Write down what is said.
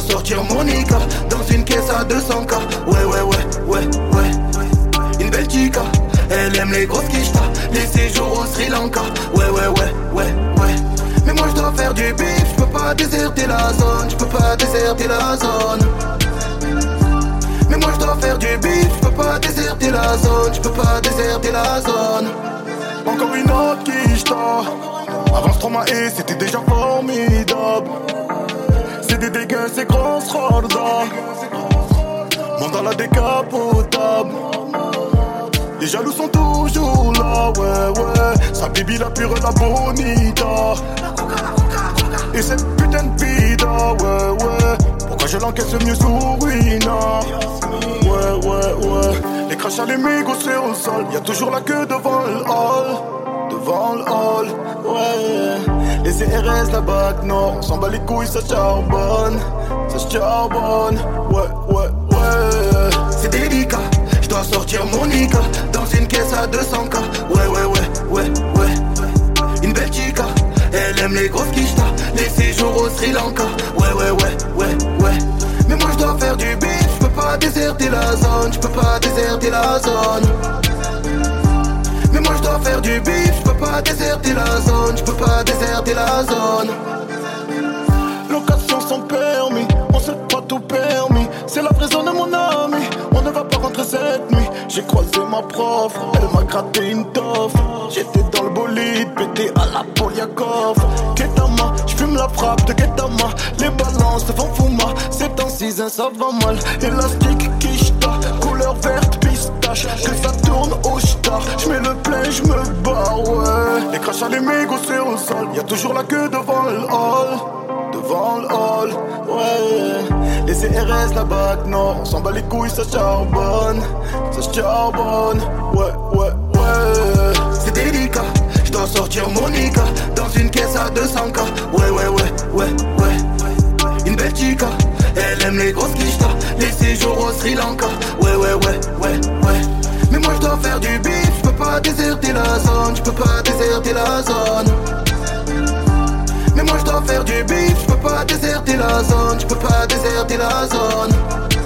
sortir Monica dans une caisse à 200K. Ouais. Une belle chica, elle aime les grosses quichetas, les séjours au Sri Lanka. Ouais. Mais moi je dois faire du bif, je peux pas déserter la zone, je peux pas déserter la zone. Mais moi je dois faire du bif, je peux pas déserter la zone, je peux pas déserter la zone. Encore une autre quicheta. Avant Stromae, c'était déjà formidable. C'est des dégâts, c'est grosse rolda. Mandala décapotable. Les jaloux sont toujours là, ouais. Sa bibi la pure, la bonita. Et cette putain de pida, ouais. Pourquoi je l'encaisse mieux sous ruina? Ouais. Les crachats, les mégots, c'est au sol. Y'a toujours la queue devant le hall. Ouais. Les CRS, la bac nord. On s'en bat les couilles, ça charbonne. Ouais. C'est délicat, je dois sortir Monica dans une caisse à 200K. Ouais. Une belle chica, elle aime les grosses quichetas, les séjours au Sri Lanka. Ouais. Mais moi je dois faire du bif, je peux pas déserter la zone, je peux pas déserter la zone. Mais moi je dois faire du bif, je peux pas déserter la zone, je peux pas déserter la zone. Location sans permis, on s'est pas tout permis. C'est la prison de mon ami, on ne va pas rentrer cette nuit. J'ai croisé ma prof, elle m'a gratté une toffe. J'étais dans le bolide, pété à la Poliakov. Ketama, j'fume la frappe de Ketama. Les balances se font fouma, c'est en 6 ça va mal. Élastique, quicheta, couleur verte, pistache. Que ça tourne au star, j'mets le plein, j'me barre, ouais. Les crachats, les mégots, c'est au sol. Y'a toujours la queue devant le hall, ouais. Les CRS, la bac nord. On s'en bat les couilles, ça charbonne. Ouais. C'est délicat, je dois sortir Monica dans une caisse à 200K. Ouais. Une belle chica, elle aime les grosses quichetas, les séjours au Sri Lanka. Ouais. Mais moi je dois faire du bif, je peux pas déserter la zone, je peux pas déserter la zone. Mais moi je dois faire du bif, je peux pas déserter la zone, je peux pas déserter la zone.